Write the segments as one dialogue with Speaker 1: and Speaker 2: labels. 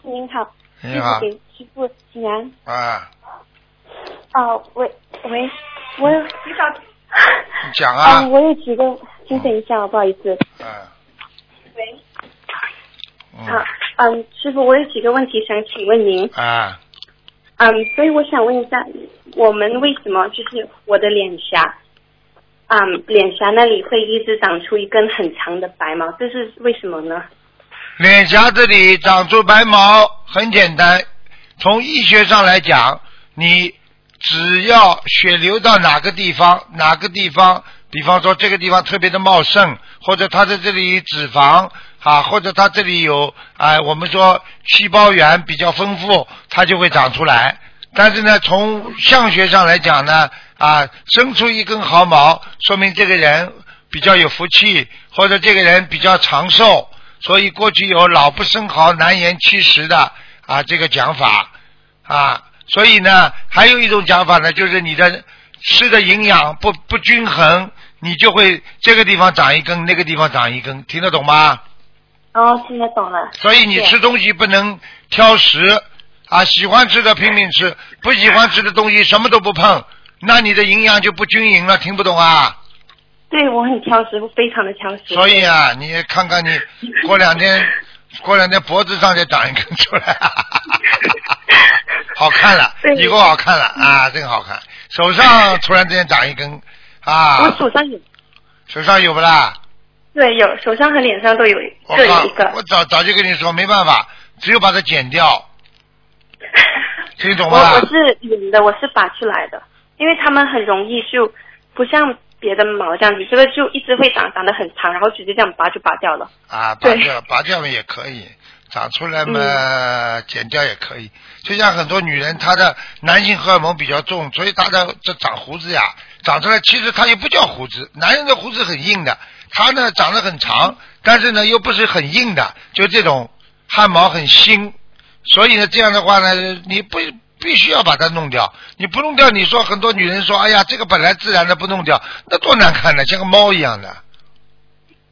Speaker 1: 您好。
Speaker 2: 你好。
Speaker 1: 给师傅请安。
Speaker 2: 啊。
Speaker 1: 喂，我有
Speaker 2: 你讲啊。
Speaker 1: 我有几个，请等一下，不好意思。喂。师傅，我有几个问题想请问您。所以我想问一下，我们为什么就是我的脸颊，脸颊那里会一直长出一根很长的白毛，这是为什么呢？
Speaker 2: 脸颊这里长出白毛很简单，从医学上来讲，你只要血流到哪个地方，比方说这个地方特别的茂盛，或者它的这里脂肪或者它这里有我们说细胞源比较丰富，它就会长出来。但是呢，从相学上来讲呢，生出一根毫毛，说明这个人比较有福气，或者这个人比较长寿。所以过去有老不生毫，难延70的这个讲法所以呢，还有一种讲法呢，就是你的吃的营养不均衡，你就会这个地方长一根，那个地方长一根，听得懂吗？
Speaker 1: 听得懂了。
Speaker 2: 所以你吃东西不能挑食喜欢吃的拼命吃，不喜欢吃的东西什么都不碰，那你的营养就不均匀了，听不懂啊？
Speaker 1: 对，我很挑食，我非常的挑食。
Speaker 2: 所以你看看你过两天脖子上就长一根出来好看了，以后好看了真好看。手上突然之间长一根
Speaker 1: 我手上有。
Speaker 2: 手上有不啦？
Speaker 1: 对，有，手上和脸上都有各有一个。
Speaker 2: 我早就跟你说没办法，只有把它剪掉听懂吗？
Speaker 1: 我是圆的，我是拔出来的，因为他们很容易就不像别的毛这样子，这个就一直会长得很长，然后直接这样拔就拔掉了。
Speaker 2: 拔掉了也可以，长出来嘛，剪掉也可以。就像很多女人，她的男性荷尔蒙比较重，所以她的这长胡子长出来其实它又不叫胡子，男人的胡子很硬的，他呢长得很长，但是呢又不是很硬的，就这种汗毛很新，所以呢这样的话呢，你必须要把它弄掉，你不弄掉，你说很多女人说，哎呀，这个本来自然的不弄掉，那多难看呢，像个猫一样的。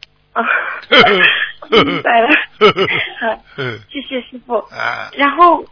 Speaker 1: 明白了。好，谢谢师傅。然后